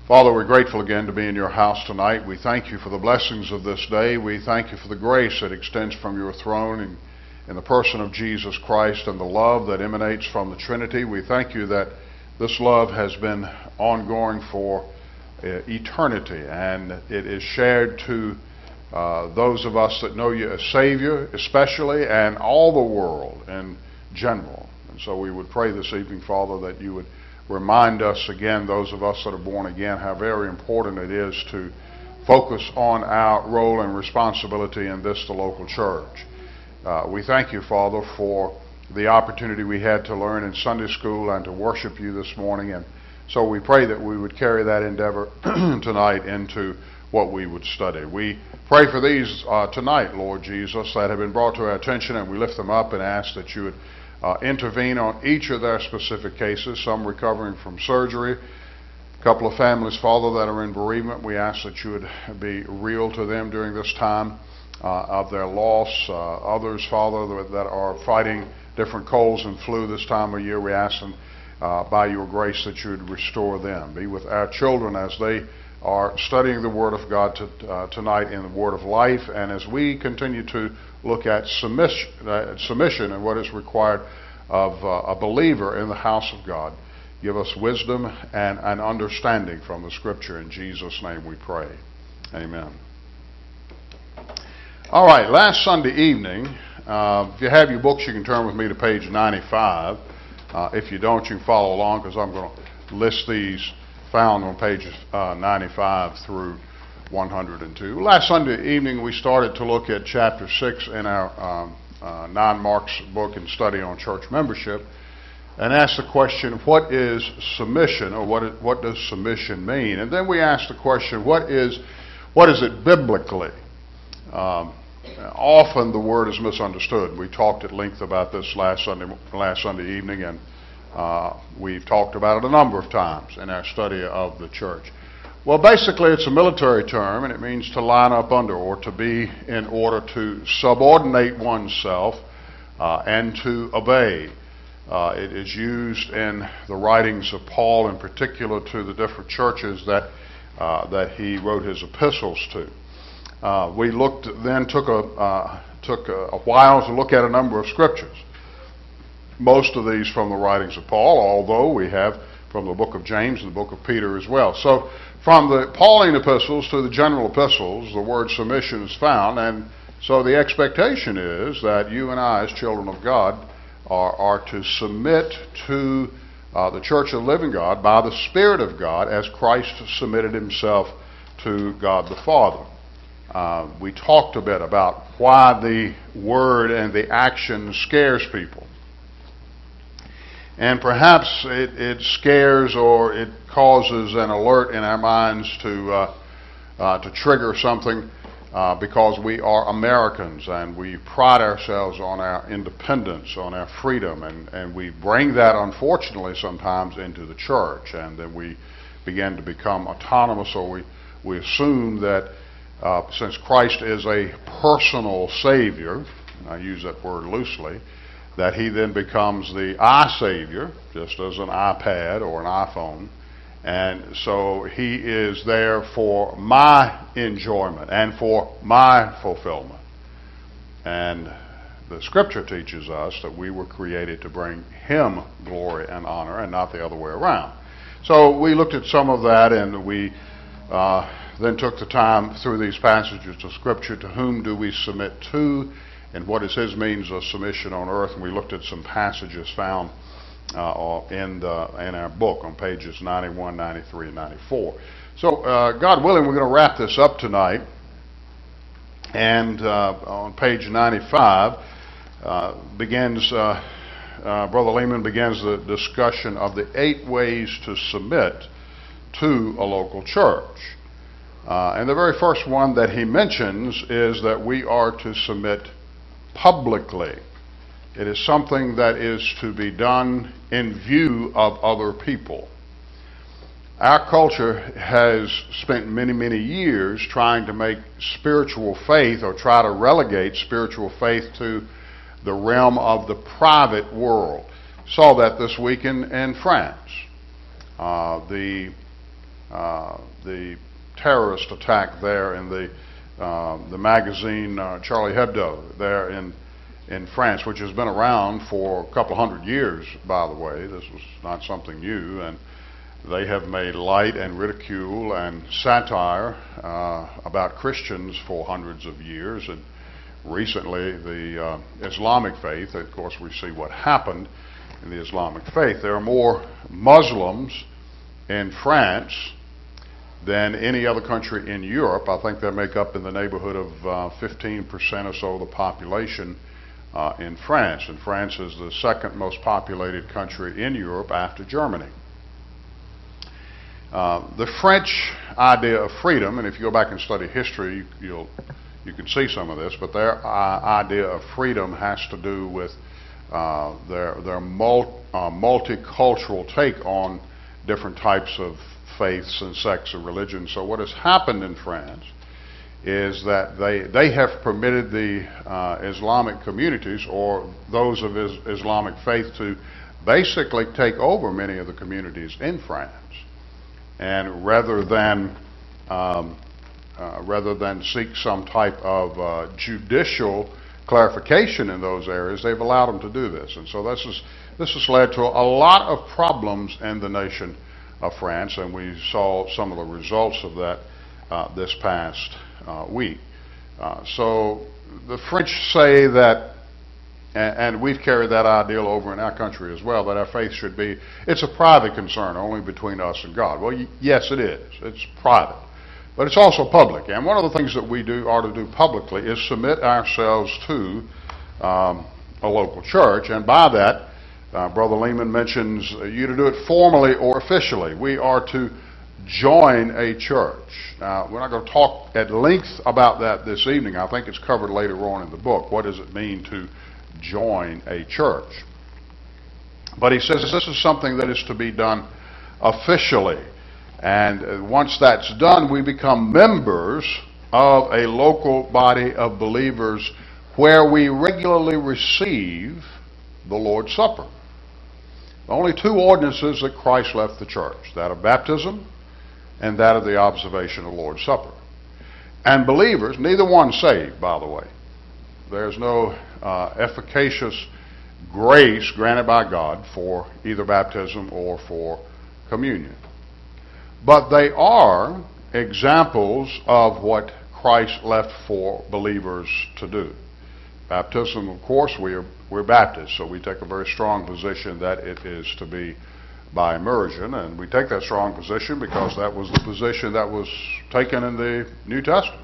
Father, we're grateful again to be in your house tonight. We thank you for the blessings of this day. We thank you for the grace that extends from your throne in the person of Jesus Christ and the love that emanates from the Trinity. We thank you that this love has been ongoing for eternity, and it is shared to those of us that know you as Savior especially, and all the world in general. And so we would pray this evening, Father, that you would remind us again, those of us that are born again, how very important it is to focus on our role and responsibility in this, the local church. We thank you, Father, for the opportunity we had to learn in Sunday school and to worship you this morning. And so we pray that we would carry that endeavor tonight into what we would study. We pray for these tonight, Lord Jesus, that have been brought to our attention, and we lift them up and ask that you would intervene on each of their specific cases, some recovering from surgery, a couple of families, Father, that are in bereavement. We ask that you would be real to them during this time of their loss. Others, Father, that are fighting different colds and flu this time of year, we ask them by your grace that you would restore them. Be with our children as they are studying the Word of God tonight in the Word of Life, and as we continue to look at submission and what is required of a believer in the house of God. Give us wisdom and understanding from the Scripture. In Jesus' name we pray. Amen. All right, last Sunday evening, if you have your books, you can turn with me to page 95. If you don't, you can follow along, because I'm going to list these found on pages 95 through 102. Last Sunday evening, we started to look at chapter 6 in our 9 Marks book and study on church membership, and asked the question, what is submission, or what does submission mean? And then we asked the question, what is it biblically? Often the word is misunderstood. We talked at length about this last Sunday evening, and we've talked about it a number of times in our study of the church. Well, basically it's a military term, and it means to line up under, or to be in order to subordinate oneself and to obey. It is used in the writings of Paul, in particular to the different churches that he wrote his epistles to. We took a while to look at a number of scriptures. Most of these from the writings of Paul, although we have from the book of James and the book of Peter as well. So from the Pauline epistles to the general epistles, the word submission is found, and so the expectation is that you and I, as children of God, are to submit to the church of the living God by the Spirit of God, as Christ submitted himself to God the Father. We talked a bit about why the word and the action scares people. And perhaps it scares, or it causes an alert in our minds to trigger something because we are Americans and we pride ourselves on our independence, on our freedom, and we bring that, unfortunately, sometimes into the church, and then we begin to become autonomous, or we assume that since Christ is a personal Savior, and I use that word loosely, that he then becomes the I-Savior, just as an iPad or an iPhone. And so he is there for my enjoyment and for my fulfillment. And the Scripture teaches us that we were created to bring him glory and honor, and not the other way around. So we looked at some of that, and we then took the time through these passages of Scripture, to whom do we submit to, and what is his means of submission on earth. And we looked at some passages found in our book on pages 91, 93, and 94. So God willing, we're going to wrap this up tonight. And on page 95 Brother Lehman begins the discussion of the 8 ways to submit to a local church. And the very first one that he mentions is that we are to submit publicly. It is something that is to be done in view of other people. Our culture has spent many, many years trying to make spiritual faith, or try to relegate spiritual faith to the realm of the private world. Saw that this week in France. The the terrorist attack there in the magazine Charlie Hebdo there in France, which has been around for a couple hundred years, by the way. This was not something new, and they have made light and ridicule and satire about Christians for hundreds of years. And recently, the Islamic faith, of course, we see what happened in the Islamic faith. There are more Muslims in France than any other country in Europe. I think they make up in the neighborhood of 15% or so of the population in France. And France is the second most populated country in Europe after Germany. The French idea of freedom, and if you go back and study history, you can see some of this, but their idea of freedom has to do with their multicultural take on different types of faiths and sects of religion. So what has happened in France is that they have permitted the Islamic communities or those of Islamic faith to basically take over many of the communities in France. And rather than seek some type of judicial clarification in those areas, they've allowed them to do this. And so this has led to a lot of problems in the nation of France, and we saw some of the results of that this past week. So the French say that, and we've carried that ideal over in our country as well, that our faith should be, it's a private concern only between us and God. Well, yes, it is. It's private. But it's also public. And one of the things that we ought to do publicly is submit ourselves to a local church. And by that, Brother Lehman mentions you to do it formally or officially. We are to join a church. Now, we're not going to talk at length about that this evening. I think it's covered later on in the book. What does it mean to join a church? But he says this is something that is to be done officially. And once that's done, we become members of a local body of believers where we regularly receive the Lord's Supper. Only two ordinances that Christ left the church, that of baptism and that of the observation of the Lord's Supper. And believers, neither one saved, by the way. There's no efficacious grace granted by God for either baptism or for communion. But they are examples of what Christ left for believers to do. Baptism, of course, we're Baptists, so we take a very strong position that it is to be by immersion, and we take that strong position because that was the position that was taken in the New Testament.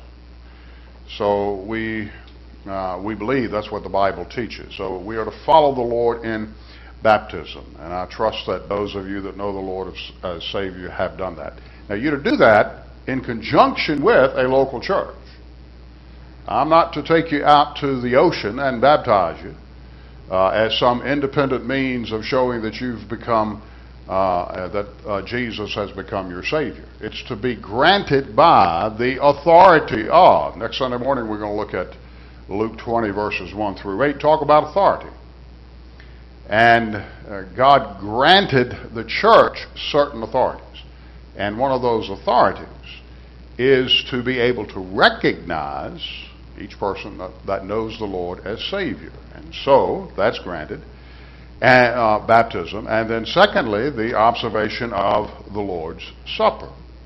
So we believe that's what the Bible teaches. So we are to follow the Lord in baptism, and I trust that those of you that know the Lord as Savior have done that. Now, you're to do that in conjunction with a local church. I'm not to take you out to the ocean and baptize you as some independent means of showing that you've become, Jesus has become your Savior. It's to be granted by the authority of. Next Sunday morning we're going to look at Luke 20 verses 1 through 8, talk about authority. And God granted the church certain authorities. And one of those authorities is to be able to recognize each person that knows the Lord as Savior. And so that's granted. And, baptism. And then secondly, the observation of the Lord's Supper.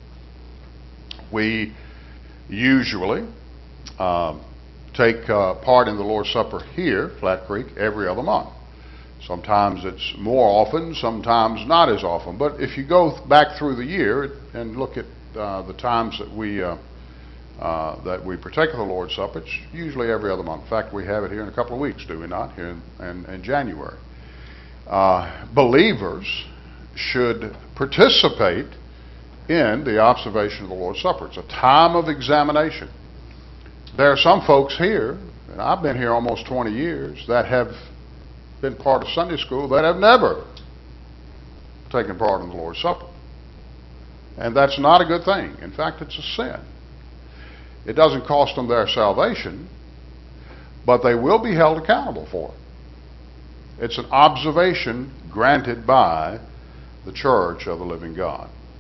We usually take part in the Lord's Supper here, Flat Creek, every other month. Sometimes it's more often, sometimes not as often. But if you go back through the year and look at the times that we partake of the Lord's Supper, it's usually every other month. In fact, we have it here in a couple of weeks, do we not, here in January. Believers should participate in the observation of the Lord's Supper. It's a time of examination. There are some folks here, and I've been here almost 20 years, that have been part of Sunday school that have never taken part in the Lord's Supper. And that's not a good thing. In fact, it's a sin. It doesn't cost them their salvation, but they will be held accountable for it. It's an observation granted by the church of the living God.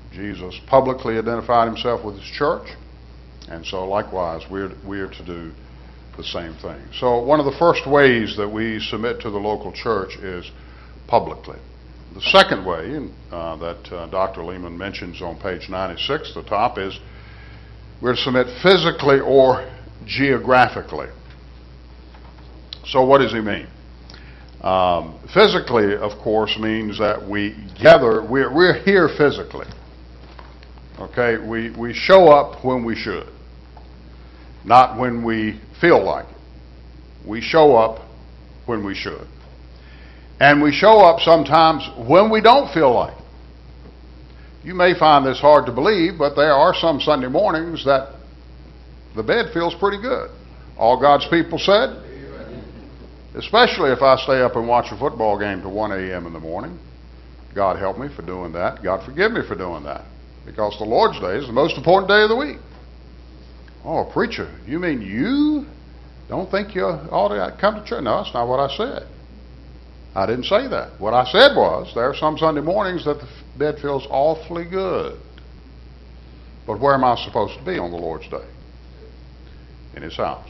Jesus publicly identified himself with his church, and so likewise we are to do the same thing. So one of the first ways that we submit to the local church is publicly. The second way that Dr. Lehman mentions on page 96 at the top is we're to submit physically or geographically. So what does he mean? Physically, of course, means that we gather, we're here physically. Okay, we show up when we should, not when we feel like it. We show up when we should. And we show up sometimes when we don't feel like it. You may find this hard to believe, but there are some Sunday mornings that the bed feels pretty good. All God's people said? Amen. Especially if I stay up and watch a football game to 1 a.m. in the morning. God help me for doing that. God forgive me for doing that. Because the Lord's Day is the most important day of the week. Oh, preacher, you mean you don't think you ought to come to church? No, that's not what I said. I didn't say that. What I said was there are some Sunday mornings that the bed feels awfully good. But where am I supposed to be on the Lord's Day? In his house.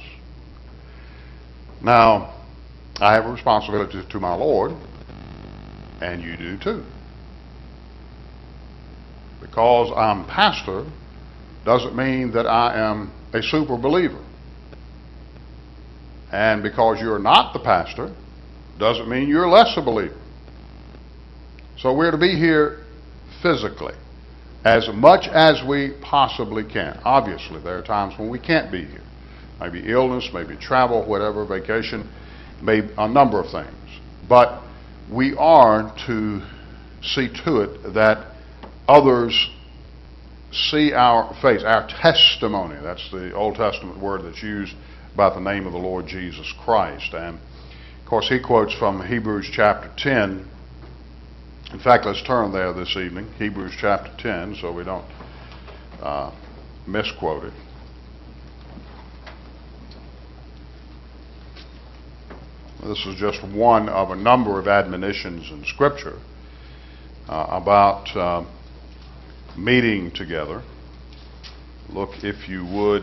Now, I have a responsibility to my Lord, and you do too. Because I'm pastor doesn't mean that I am a super believer. And because you're not the pastor doesn't mean you're less a believer. So we're to be here physically as much as we possibly can. Obviously, there are times when we can't be here. Maybe illness, maybe travel, whatever, vacation, maybe a number of things. But we are to see to it that others see our face, our testimony. That's the Old Testament word that's used about the name of the Lord Jesus Christ. And of course, he quotes from Hebrews chapter 10. In fact, let's turn there this evening, Hebrews chapter 10, so we don't misquote it. This is just one of a number of admonitions in Scripture about meeting together. Look, if you would,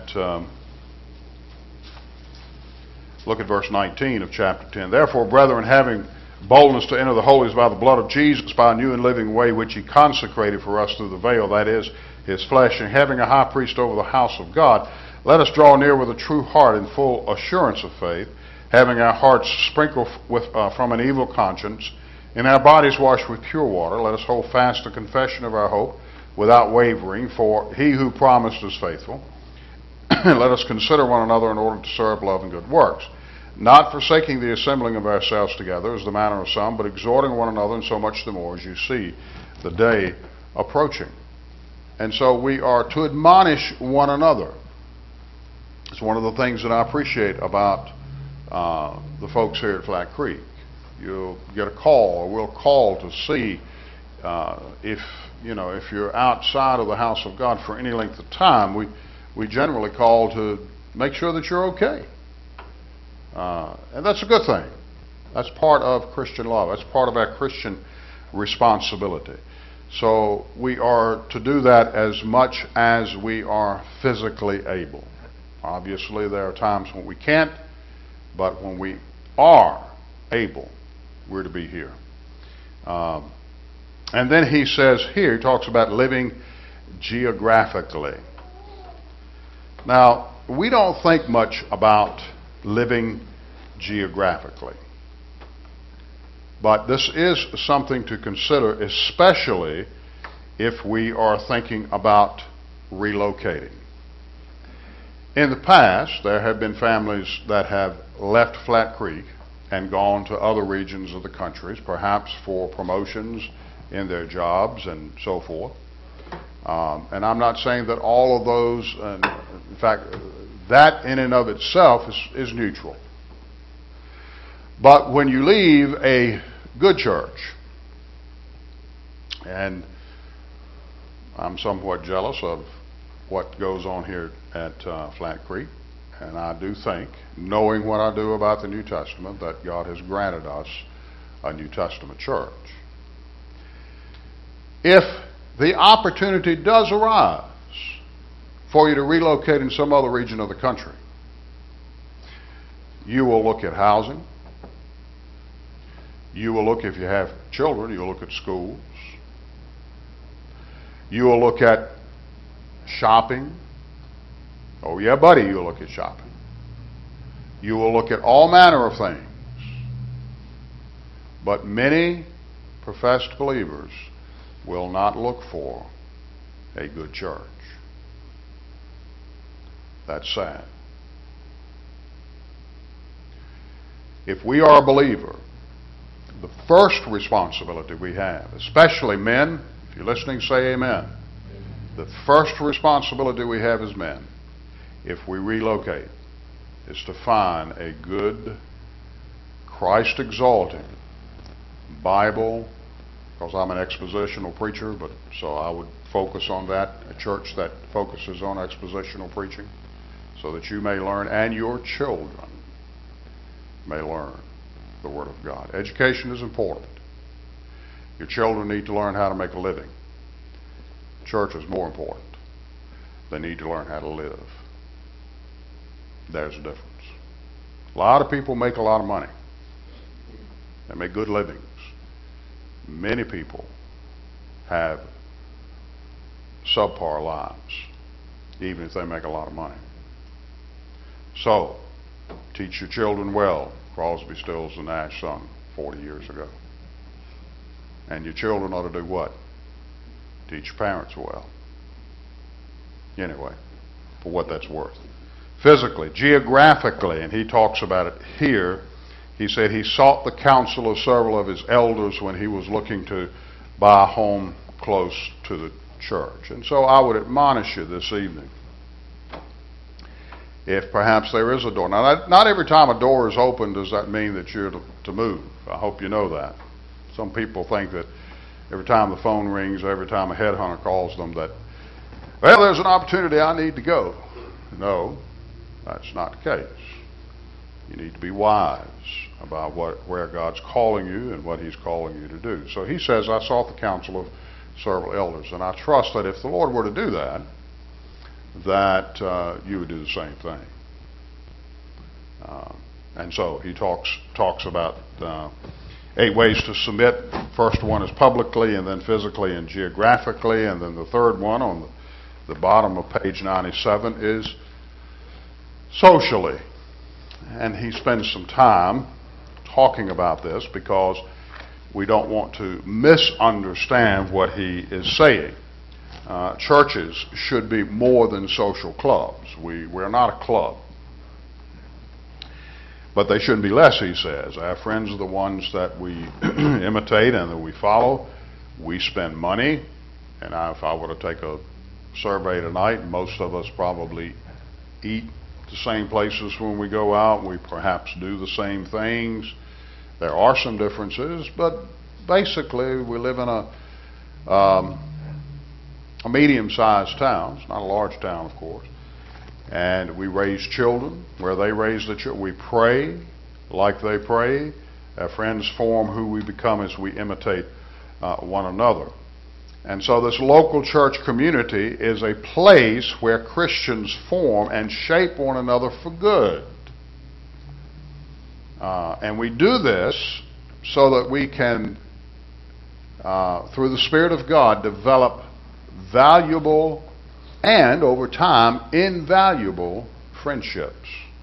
look at verse 19 of chapter 10. Therefore, brethren, having boldness to enter the holies by the blood of Jesus, by a new and living way which he consecrated for us through the veil, that is, his flesh, and having a high priest over the house of God, let us draw near with a true heart in full assurance of faith, having our hearts sprinkled from an evil conscience, and our bodies washed with pure water. Let us hold fast the confession of our hope without wavering, for he who promised is faithful. Let us consider one another in order to stir up love and good works, not forsaking the assembling of ourselves together, as the manner of some, but exhorting one another, and so much the more as you see the day approaching. And so we are to admonish one another. It's one of the things that I appreciate about the folks here at Flat Creek. You'll get a call, or we'll call to see if you're outside of the house of God for any length of time. We generally call to make sure that you're okay. And that's a good thing. That's part of Christian love. That's part of our Christian responsibility. So we are to do that as much as we are physically able. Obviously, there are times when we can't, but when we are able, we're to be here. And then he says here, he talks about living geographically. Now, we don't think much about living geographically. But this is something to consider, especially if we are thinking about relocating. In the past, there have been families that have left Flat Creek and gone to other regions of the country, perhaps for promotions in their jobs and so forth. And I'm not saying that all of those, in fact, that in and of itself is neutral. But when you leave a good church, and I'm somewhat jealous of what goes on here at Flat Creek, and I do think, knowing what I do about the New Testament, that God has granted us a New Testament church. If the opportunity does arise for you to relocate in some other region of the country, you will look at housing. You will look, if you have children, you'll look at schools. You will look at shopping. Oh yeah, buddy, you'll look at shopping. You will look at all manner of things. But many professed believers will not look for a good church. That's sad. If we are a believer, the first responsibility we have, especially men, if you're listening, say amen. The first responsibility we have as men, if we relocate, is to find a good, Christ-exalting Bible, because I'm an expositional preacher, but so I would focus on that, a church that focuses on expositional preaching, so that you may learn and your children may learn the Word of God. Education is important. Your children need to learn how to make a living. Church is more important. They need to learn how to live. There's a difference. A lot of people make a lot of money. They make good livings. Many people have subpar lives, even if they make a lot of money. So, teach your children well. Crosby, Stills, and Nash sung 40 years ago. And your children ought to do what? Teach your parents well. Anyway, for what that's worth. Physically, geographically, and he talks about it here, he said he sought the counsel of several of his elders when he was looking to buy a home close to the church. And so I would admonish you this evening, if perhaps there is a door. Now, not every time a door is open does that mean that you're to move. I hope you know that. Some people think that every time the phone rings, every time a headhunter calls them, that, well, there's an opportunity, I need to go. No, that's not the case. You need to be wise about where God's calling you and what He's calling you to do. So he says, I sought the counsel of several elders. And I trust that if the Lord were to do that, that you would do the same thing. And so he talks about 8 ways to submit. First one is publicly, and then physically and geographically, and then the third one on the bottom of page 97 is socially. And he spends some time talking about this because we don't want to misunderstand what he is saying. Churches should be more than social clubs. We're not a club. But they shouldn't be less, he says. Our friends are the ones that we imitate and that we follow. We spend money. And if I were to take a survey tonight, most of us probably eat the same places when we go out. We perhaps do the same things. There are some differences, but basically we live in a medium-sized town. It's not a large town, of course. And we raise children where they raise the children. We pray like they pray. Our friends form who we become as we imitate one another. And so this local church community is a place where Christians form and shape one another for good. And we do this so that we can, through the Spirit of God, develop valuable and, over time, invaluable friendships.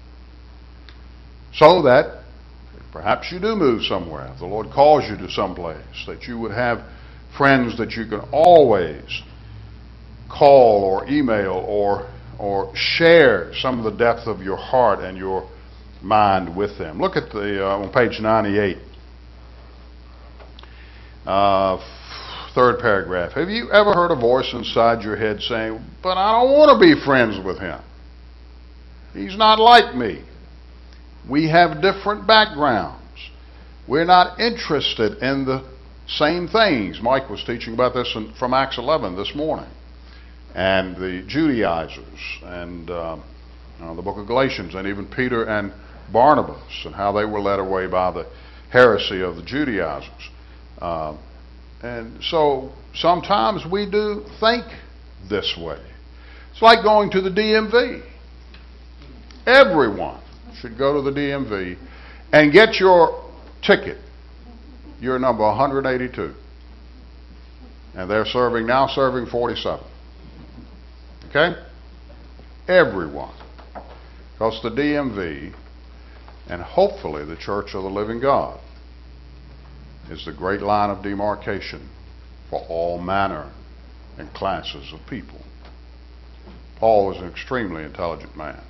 So that perhaps you do move somewhere, if the Lord calls you to someplace, that you would have friends that you can always call or email or share some of the depth of your heart and your mind with them. Look at on page 98, third paragraph. Have you ever heard a voice inside your head saying, but I don't want to be friends with him. He's not like me. We have different backgrounds. We're not interested in the same things. Mike was teaching about this from Acts 11 this morning. And the Judaizers and the book of Galatians, and even Peter and Barnabas, and how they were led away by the heresy of the Judaizers. And so sometimes we do think this way. It's like going to the DMV. Everyone should go to the DMV and get your ticket. You're number 182. And they're now serving 47. Okay? Everyone. Because the DMV and hopefully the Church of the Living God is the great line of demarcation for all manner and classes of people. Paul was an extremely intelligent man.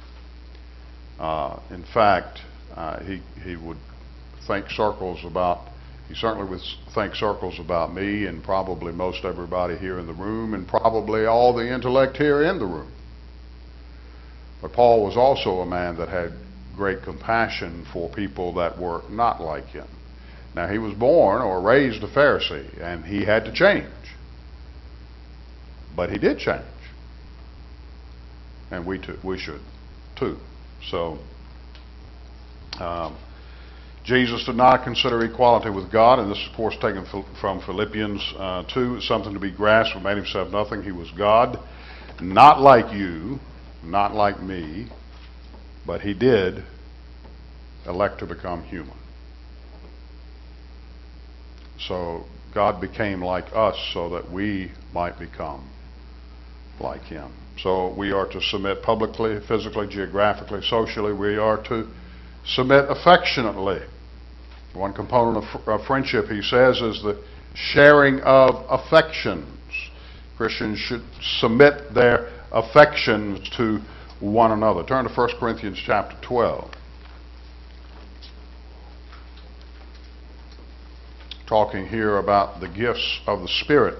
In fact, he would think circles about, he certainly would think circles about me and probably most everybody here in the room and probably all the intellect here in the room. But Paul was also a man that had great compassion for people that were not like him. Now, he was born or raised a Pharisee, and he had to change. But he did change. And we should too. So, Jesus did not consider equality with God, and this is, of course, taken from Philippians 2, something to be grasped, but made himself nothing. He was God, not like you, not like me, but he did elect to become human. So God became like us so that we might become like him. So we are to submit publicly, physically, geographically, socially. We are to submit affectionately. One component of friendship, he says, is the sharing of affections. Christians should submit their affections to one another. Turn to 1 Corinthians chapter 12. Talking here about the gifts of the Spirit.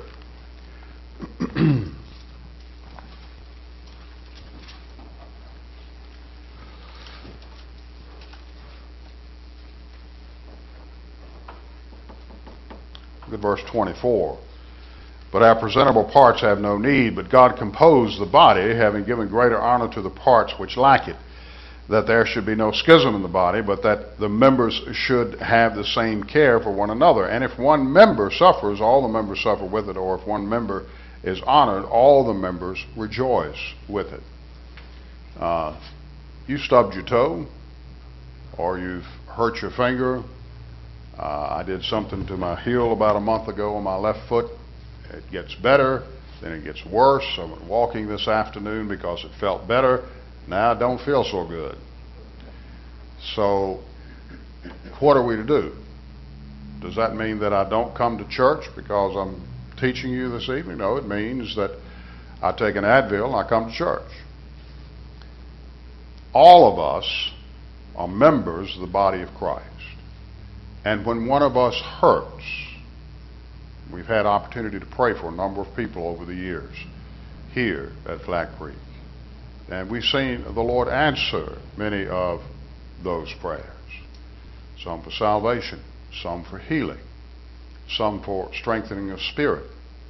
Look at verse 24. But our presentable parts have no need, but God composed the body, having given greater honor to the parts which lack it, that there should be no schism in the body, but that the members should have the same care for one another. And if one member suffers, all the members suffer with it, or if one member is honored, all the members rejoice with it. You stubbed your toe, or you've hurt your finger. I did something to my heel about a month ago on my left foot. It gets better, then it gets worse. I went walking this afternoon because it felt better. Now I don't feel so good. So what are we to do? Does that mean that I don't come to church because I'm teaching you this evening? No, it means that I take an Advil and I come to church. All of us are members of the body of Christ. And when one of us hurts, we've had opportunity to pray for a number of people over the years here at Flat Creek. And we've seen the Lord answer many of those prayers. Some for salvation, some for healing, some for strengthening of spirit.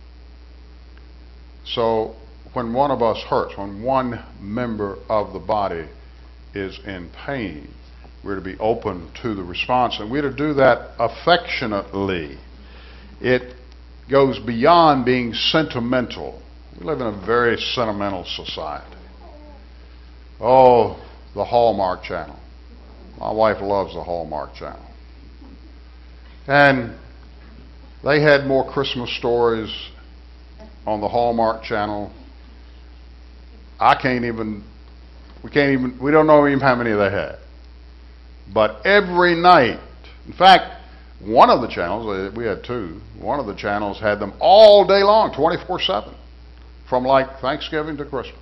So when one of us hurts, when one member of the body is in pain, we're to be open to the response, and we're to do that affectionately. It goes beyond being sentimental. We live in a very sentimental society. Oh, the Hallmark Channel. My wife loves the Hallmark Channel. And they had more Christmas stories on the Hallmark Channel. We don't know even how many they had. But every night, in fact, one of the channels, we had two, one of the channels had them all day long, 24/7, from like Thanksgiving to Christmas.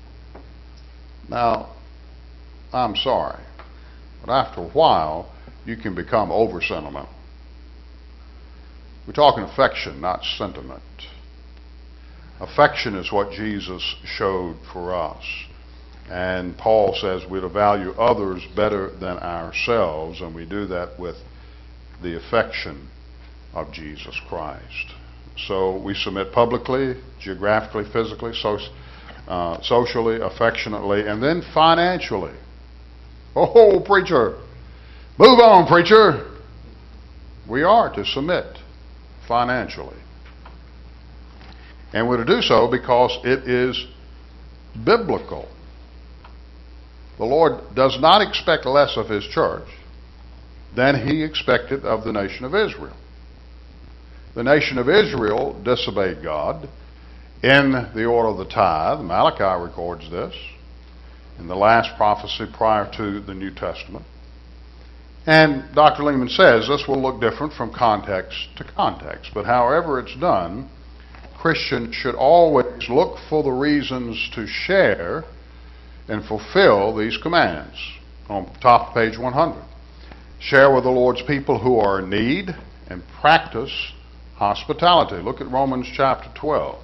Now, I'm sorry, but after a while, you can become over sentimental. We're talking affection, not sentiment. Affection is what Jesus showed for us. And Paul says we're to value others better than ourselves, and we do that with the affection of Jesus Christ. So we submit publicly, geographically, physically, socially, affectionately, and then financially. Oh, preacher! Move on, preacher! We are to submit financially. And we're to do so because it is biblical. The Lord does not expect less of His church than He expected of the nation of Israel. The nation of Israel disobeyed God in the order of the tithe. Malachi records this in the last prophecy prior to the New Testament. And Dr. Lehman says this will look different from context to context, but however it's done, Christians should always look for the reasons to share and fulfill these commands. On top of page 100. Share with the Lord's people who are in need and practice hospitality. Look at Romans chapter 12.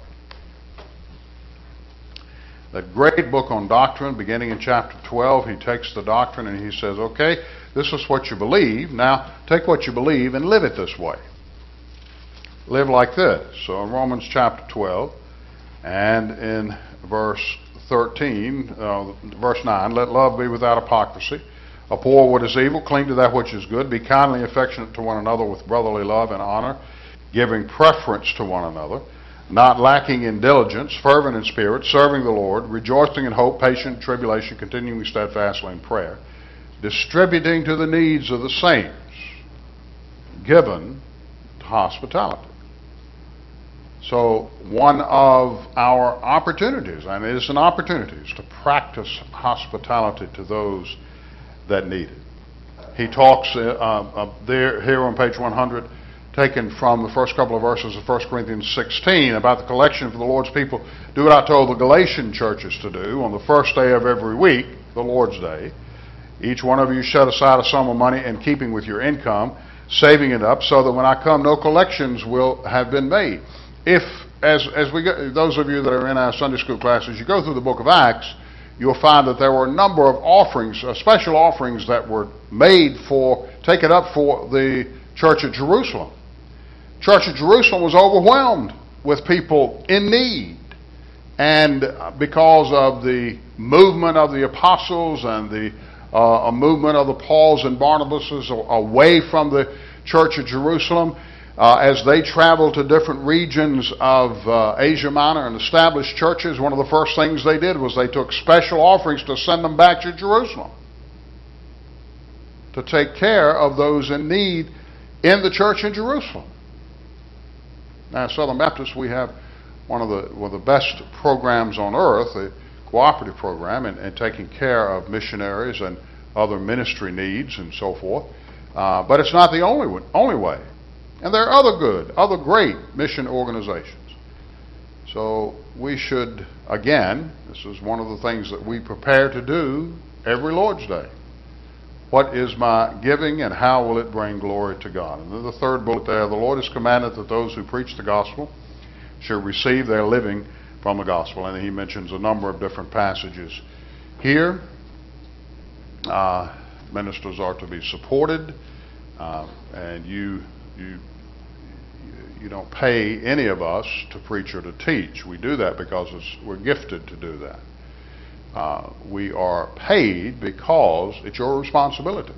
That great book on doctrine, beginning in chapter 12, he takes the doctrine and he says, okay, this is what you believe. Now, take what you believe and live it this way. Live like this. So in Romans chapter 12 and in verse 13, verse 9, let love be without hypocrisy. Abhor what is evil, cling to that which is good. Be kindly affectionate to one another with brotherly love and honor, giving preference to one another, not lacking in diligence, fervent in spirit, serving the Lord, rejoicing in hope, patient in tribulation, continuing steadfastly in prayer, distributing to the needs of the saints, given to hospitality. So one of our opportunities, and it is an opportunity, is to practice hospitality to those that need it. He talks here on page 100, taken from the first couple of verses of 1 Corinthians 16, about the collection for the Lord's people. Do what I told the Galatian churches to do on the first day of every week, the Lord's Day. Each one of you set aside a sum of money in keeping with your income, saving it up so that when I come, no collections will have been made. If, as we go, those of you that are in our Sunday school classes, you go through the book of Acts, you'll find that there were a number of offerings, special offerings that were made taken up for the church at Jerusalem. Church at Jerusalem was overwhelmed with people in need. And because of the movement of the apostles and the movement of the Pauls and Barnabases away from the church at Jerusalem, as they traveled to different regions of Asia Minor and established churches, one of the first things they did was they took special offerings to send them back to Jerusalem to take care of those in need in the church in Jerusalem. Now, at Southern Baptist, we have one of the best programs on earth, the cooperative program, in taking care of missionaries and other ministry needs and so forth. But it's not the only way. And there are other great mission organizations. So we should, again, this is one of the things that we prepare to do every Lord's Day. What is my giving and how will it bring glory to God? And then the third bullet there, the Lord has commanded that those who preach the gospel should receive their living from the gospel. And he mentions a number of different passages here. Ministers are to be supported, and you don't pay any of us to preach or to teach. We do that because we're gifted to do that. We are paid because it's your responsibility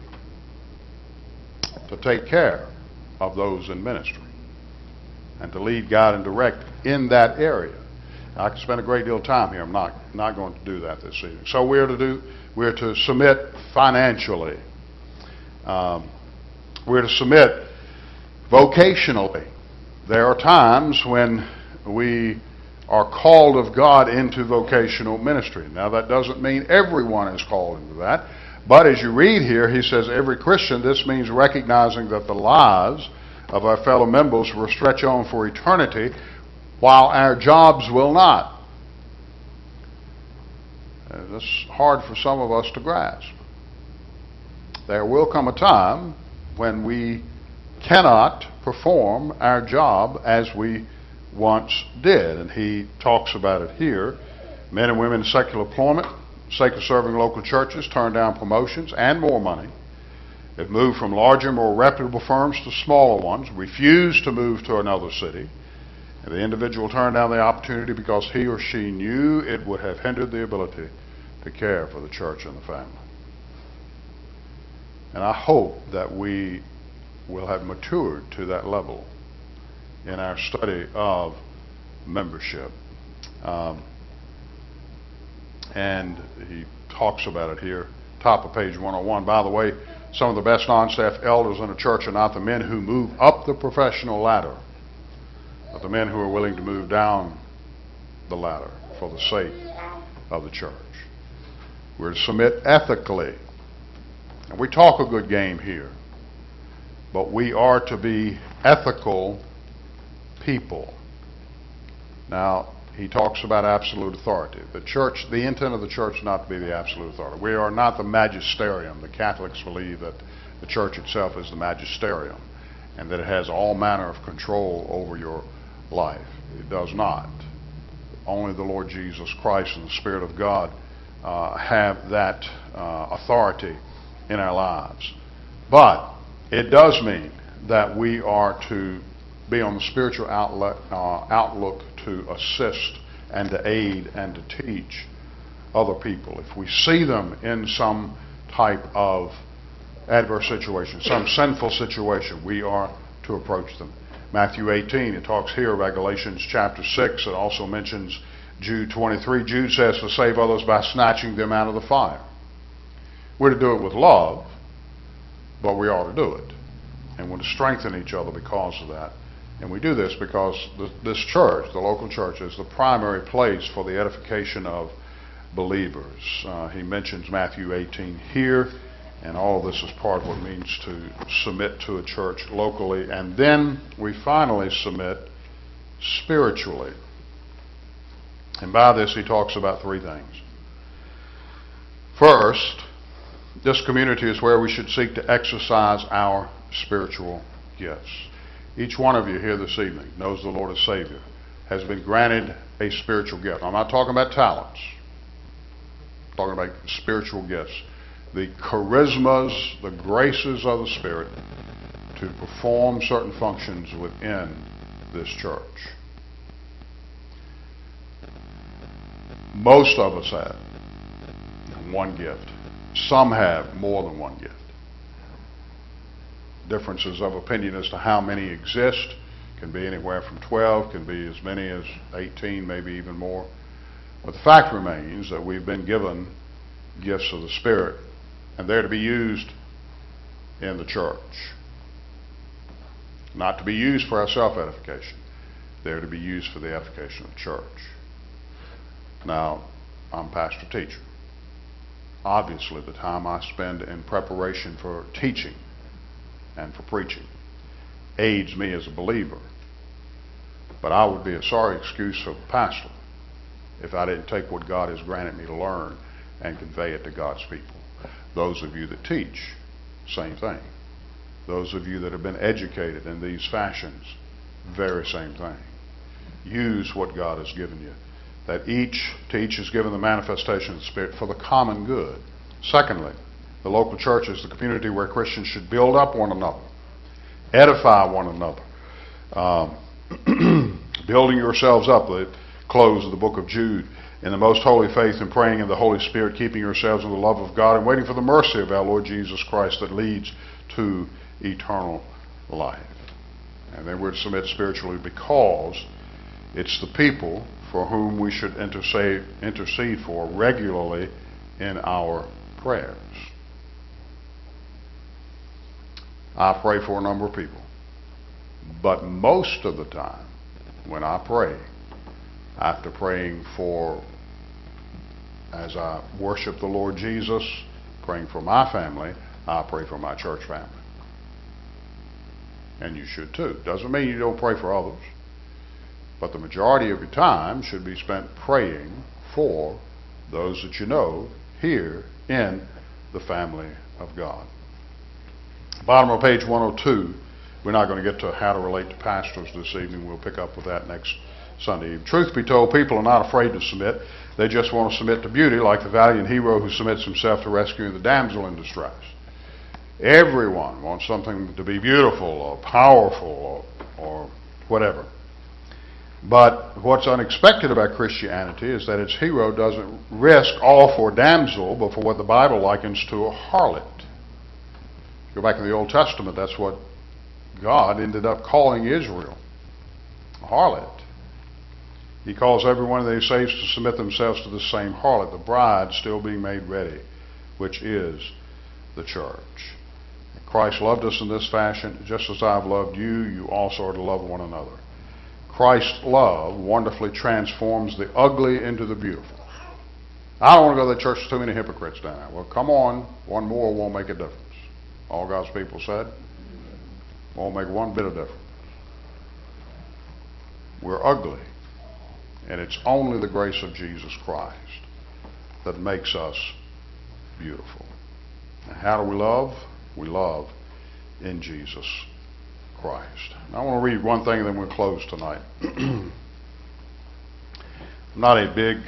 to take care of those in ministry and to lead, guide, and direct in that area. Now, I could spend a great deal of time here. I'm not going to do that this evening. So we're to submit financially. We're to submit vocationally. There are times when we are called of God into vocational ministry. Now, that doesn't mean everyone is called into that. But as you read here, he says every Christian, this means recognizing that the lives of our fellow members will stretch on for eternity while our jobs will not. That's hard for some of us to grasp. There will come a time when we cannot perform our job as we once did. And he talks about it here. Men and women in secular employment, for the sake of serving local churches, turn down promotions and more money. They've moved from larger, more reputable firms to smaller ones, refused to move to another city. And the individual turned down the opportunity because he or she knew it would have hindered the ability to care for the church and the family. And I hope that we will have matured to that level in our study of membership. And he talks about it here, top of page 101. By the way, some of the best non-staff elders in a church are not the men who move up the professional ladder, but the men who are willing to move down the ladder for the sake of the church. We're to submit ethically. And we talk a good game here, but we are to be ethical people. Now, he talks about absolute authority. The intent of the church is not to be the absolute authority. We are not the magisterium. The Catholics believe that the church itself is the magisterium and that it has all manner of control over your life. It does not. Only the Lord Jesus Christ and the Spirit of God have that authority in our lives. But it does mean that we are to be on the spiritual outlook to assist and to aid and to teach other people. If we see them in some type of adverse situation, some sinful situation, we are to approach them. Matthew 18, it talks here about Galatians chapter 6. It also mentions Jude 23. Jude says to save others by snatching them out of the fire. We're to do it with love, but we ought to do it. And we're to strengthen each other because of that. And we do this because this church, the local church, is the primary place for the edification of believers. He mentions Matthew 18 here, and all of this is part of what it means to submit to a church locally. And then we finally submit spiritually. And by this he talks about three things. First, this community is where we should seek to exercise our spiritual gifts. Each one of you here this evening knows the Lord as Savior, has been granted a spiritual gift. I'm not talking about talents. I'm talking about spiritual gifts. The charismas, the graces of the Spirit to perform certain functions within this church. Most of us have one gift. Some have more than one gift. Differences of opinion as to how many exist. Can be anywhere from 12, can be as many as 18, maybe even more. But the fact remains that we've been given gifts of the Spirit, and they're to be used in the church. Not to be used for our self-edification. They're to be used for the edification of the church. Now, I'm pastor-teacher. Obviously, the time I spend in preparation for teaching and for preaching aids me as a believer. But I would be a sorry excuse of a pastor if I didn't take what God has granted me to learn and convey it to God's people. Those of you that teach, same thing. Those of you that have been educated in these fashions, very same thing. Use what God has given you. That to each is given the manifestation of the Spirit for the common good. Secondly, the local church is the community where Christians should build up one another, edify one another, building yourselves up, the close of the book of Jude, in the most holy faith and praying in the Holy Spirit, keeping yourselves in the love of God and waiting for the mercy of our Lord Jesus Christ that leads to eternal life. And then we're to submit spiritually because it's the people for whom we should intercede for regularly in our prayers. I pray for a number of people, but most of the time when I pray, after praying for, as I worship the Lord Jesus, praying for my family, I pray for my church family. And you should too. Doesn't mean you don't pray for others, but the majority of your time should be spent praying for those that you know here in the family of God. Bottom of page 102, we're not going to get to how to relate to pastors this evening. We'll pick up with that next Sunday. Truth be told, people are not afraid to submit. They just want to submit to beauty, like the valiant hero who submits himself to rescuing the damsel in distress. Everyone wants something to be beautiful or powerful or whatever. But what's unexpected about Christianity is that its hero doesn't risk all for a damsel, but for what the Bible likens to a harlot. Go back in the Old Testament, that's what God ended up calling Israel. A harlot. He calls every one that he saves to submit themselves to the same harlot, the bride still being made ready, which is the church. Christ loved us in this fashion. Just as I've loved you, you also are to love one another. Christ's love wonderfully transforms the ugly into the beautiful. I don't want to go to the church with too many hypocrites down there. Well, come on. One more won't make a difference. All God's people said. Won't make one bit of difference. We're ugly. And it's only the grace of Jesus Christ that makes us beautiful. Now, how do we love? We love in Jesus Christ. Now, I want to read one thing and then we'll close tonight. I'm not a big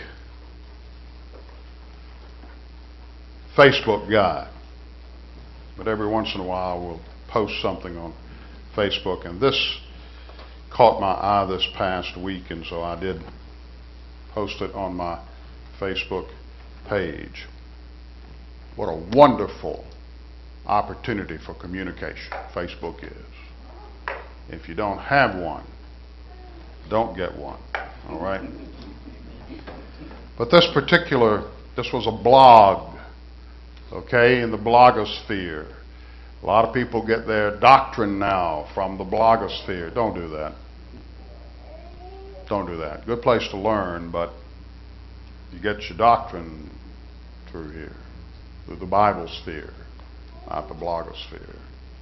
Facebook guy, but every once in a while we'll post something on Facebook, and this caught my eye this past week, and so I did post it on my Facebook page. What a wonderful opportunity for communication Facebook is. If you don't have one, don't get one. All right? But this was a blog, okay, in the blogosphere. A lot of people get their doctrine now from the blogosphere. Don't do that. Don't do that. Good place to learn, but you get your doctrine through here, through the Bible sphere, not the blogosphere.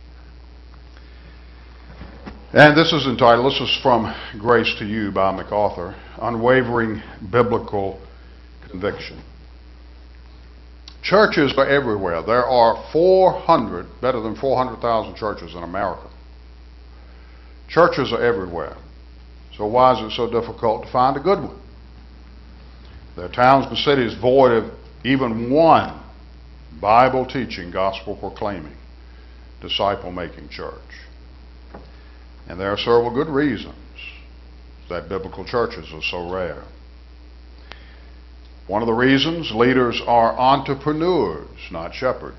And this is entitled, this is from Grace to You by MacArthur, Unwavering Biblical Conviction. Churches are everywhere. There are better than 400,000 churches in America. Churches are everywhere. So why is it so difficult to find a good one? There are towns and cities void of even one Bible teaching, gospel proclaiming, disciple making church. And there are several good reasons that biblical churches are so rare. One of the reasons, leaders are entrepreneurs, not shepherds.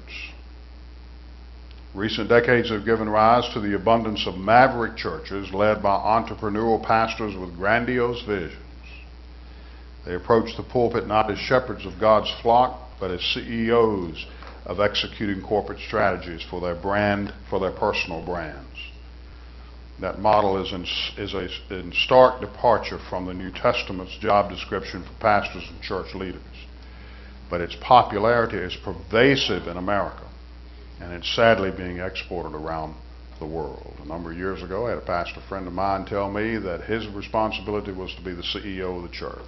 Recent decades have given rise to the abundance of maverick churches led by entrepreneurial pastors with grandiose visions. They approach the pulpit not as shepherds of God's flock, but as CEOs of executing corporate strategies for their brand, for their personal brands. That model is in stark departure from the New Testament's job description for pastors and church leaders. But its popularity is pervasive in America, and it's sadly being exported around the world. A number of years ago, I had a pastor friend of mine tell me that his responsibility was to be the CEO of the church.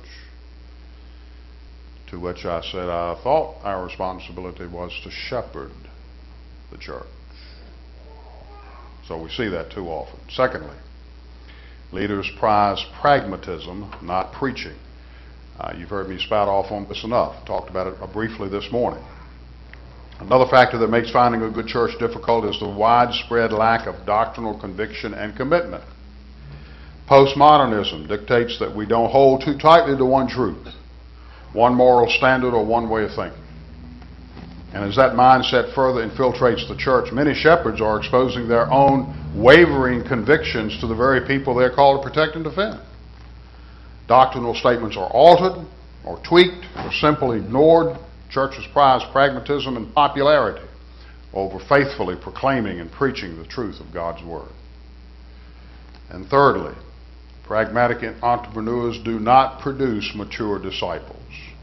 To which I said, I thought our responsibility was to shepherd the church. So we see that too often. Secondly, leaders prize pragmatism, not preaching. You've heard me spout off on this enough. Talked about it briefly this morning. Another factor that makes finding a good church difficult is the widespread lack of doctrinal conviction and commitment. Postmodernism dictates that we don't hold too tightly to one truth, one moral standard, or one way of thinking. And as that mindset further infiltrates the church, many shepherds are exposing their own wavering convictions to the very people they're called to protect and defend. Doctrinal statements are altered or tweaked or simply ignored. Churches prize pragmatism and popularity over faithfully proclaiming and preaching the truth of God's Word. And thirdly, pragmatic entrepreneurs do not produce mature disciples.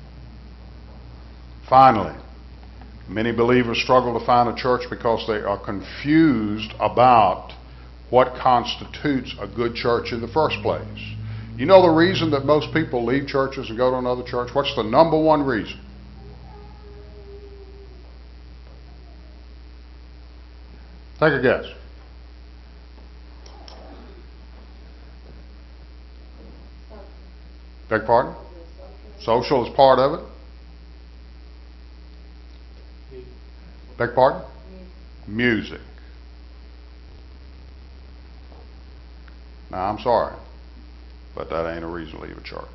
Finally, many believers struggle to find a church because they are confused about what constitutes a good church in the first place. You know the reason that most people leave churches and go to another church? What's the number one reason? Take a guess. Beg pardon? Social is part of it. Beg pardon? Music. Now, I'm sorry, but that ain't a reason to leave a church.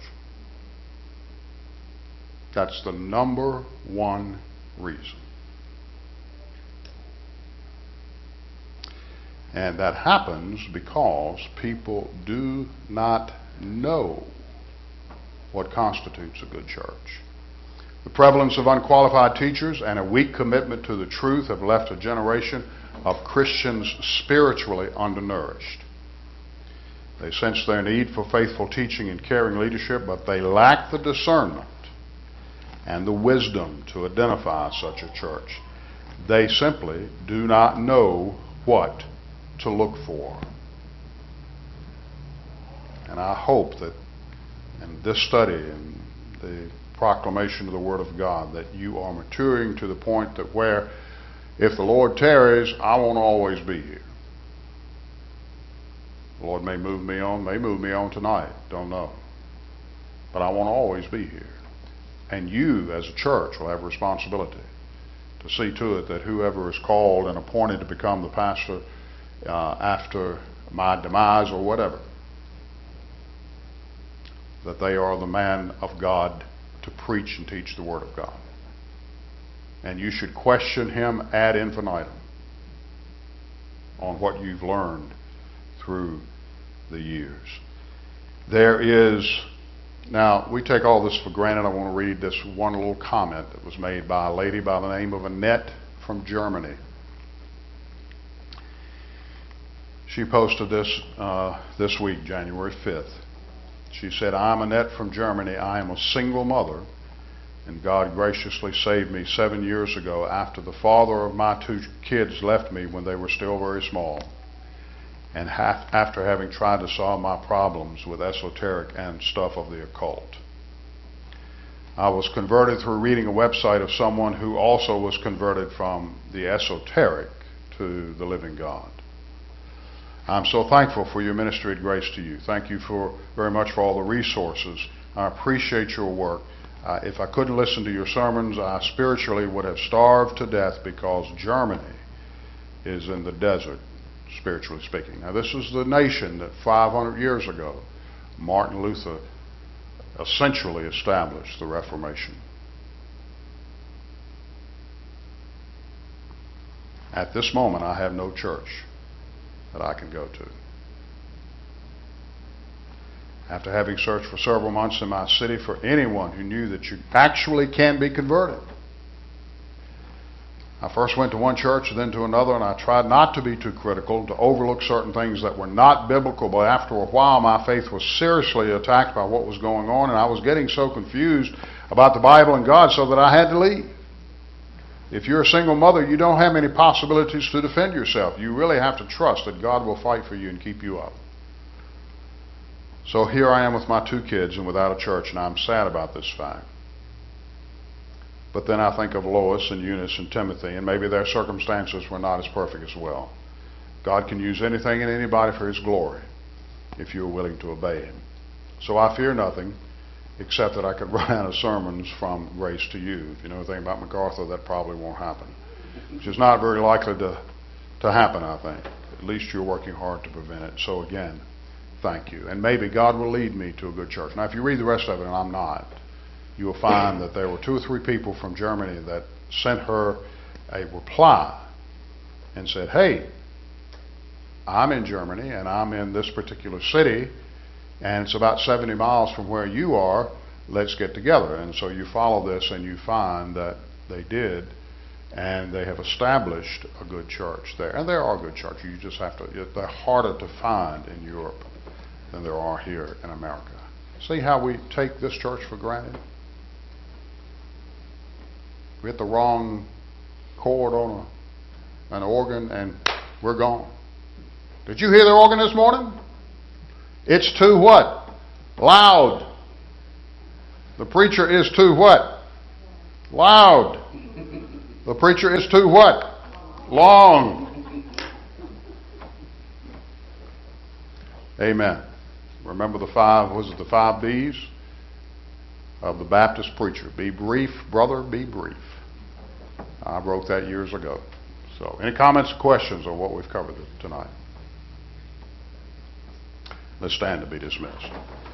That's the number one reason. And that happens because people do not know what constitutes a good church. The prevalence of unqualified teachers and a weak commitment to the truth have left a generation of Christians spiritually undernourished. They sense their need for faithful teaching and caring leadership, but they lack the discernment and the wisdom to identify such a church. They simply do not know what to look for. And I hope that in this study and the proclamation of the Word of God that you are maturing to the point that where if the Lord tarries, I won't always be here. The Lord may move me on tonight, don't know. But I won't always be here. And you as a church will have a responsibility to see to it that whoever is called and appointed to become the pastor after my demise or whatever, that they are the man of God to preach and teach the Word of God. And you should question him ad infinitum on what you've learned through the years. There is, now we take all this for granted. I want to read this one little comment that was made by a lady by the name of Annette from Germany. She posted this this week, January 5th. She said, "I'm Annette from Germany. I am a single mother, and God graciously saved me 7 years ago after the father of my 2 kids left me when they were still very small, and after having tried to solve my problems with esoteric and stuff of the occult. I was converted through reading a website of someone who also was converted from the esoteric to the living God. I'm so thankful for your ministry at Grace to You. Thank you very much for all the resources. I appreciate your work. If I couldn't listen to your sermons, I spiritually would have starved to death because Germany is in the desert, spiritually speaking." Now, this is the nation that 500 years ago Martin Luther essentially established the Reformation. At this moment, I have no church that I can go to. After having searched for several months in my city for anyone who knew that you actually can be converted, I first went to one church and then to another, and I tried not to be too critical, to overlook certain things that were not biblical, but after a while my faith was seriously attacked by what was going on, and I was getting so confused about the Bible and God so that I had to leave. If you're a single mother, you don't have many possibilities to defend yourself. You really have to trust that God will fight for you and keep you up. So here I am with my 2 kids and without a church, and I'm sad about this fact. But then I think of Lois and Eunice and Timothy, and maybe their circumstances were not as perfect as well. God can use anything and anybody for His glory if you're willing to obey Him. So I fear nothing, except that I could run out of sermons from Grace to You. If you know anything about MacArthur, that probably won't happen. Which is not very likely to happen, I think. At least you're working hard to prevent it. So again, thank you. And maybe God will lead me to a good church. Now, if you read the rest of it, and I'm not, you will find that there were 2 or 3 people from Germany that sent her a reply and said, "Hey, I'm in Germany, and I'm in this particular city, and it's about 70 miles from where you are. Let's get together." And so you follow this and you find that they did, and they have established a good church there. And there are good churches. You just have to, they're harder to find in Europe than there are here in America. See how we take this church for granted? We hit the wrong chord on an organ and we're gone. Did you hear the organ this morning? It's too what? Loud. The preacher is too what? Loud. The preacher is too what? Long. Amen. Remember the 5 B's of the Baptist preacher? Be brief, brother, be brief. I wrote that years ago. So, any comments or questions on what we've covered tonight? Let's stand to be dismissed.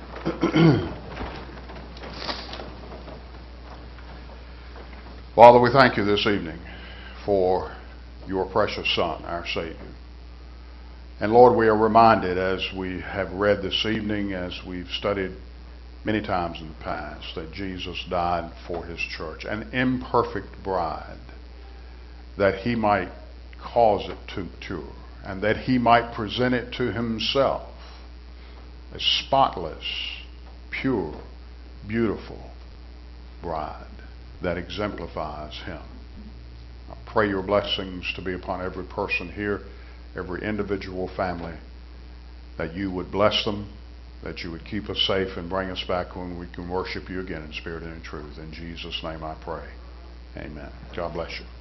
Father, we thank you this evening for your precious Son, our Savior. And Lord, we are reminded as we have read this evening, as we've studied many times in the past, that Jesus died for his church, an imperfect bride, that he might cause it to mature, and that he might present it to himself a spotless, pure, beautiful bride that exemplifies him. I pray your blessings to be upon every person here, every individual family, that you would bless them, that you would keep us safe and bring us back when we can worship you again in spirit and in truth. In Jesus' name I pray. Amen. God bless you.